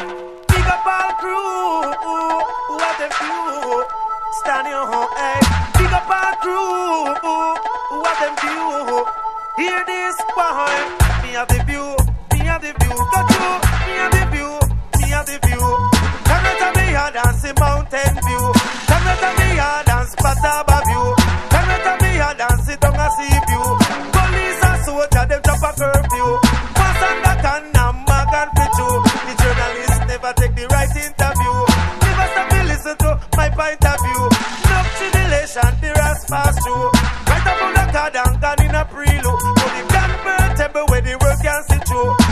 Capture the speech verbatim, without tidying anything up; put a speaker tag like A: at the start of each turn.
A: Big up all crew, what a view. Stand your home, hey. Big up all crew, what a view. Hear this, boy. Me have the view, me have the view. Go through, me have the view, me have the view. Come out of me yard and see mountain view. Come out of me yard and spot Abba view. Come out of me yard and see down a sea view. Police and soldier, them drop a curfew. Pass on the can and mag and fit you. The journalists never take the right interview. Never stop to listen to my point of view. No tribulation, the rest pass through. Right up on the card and gone in a prelude. So the gun burn table where the world can see through.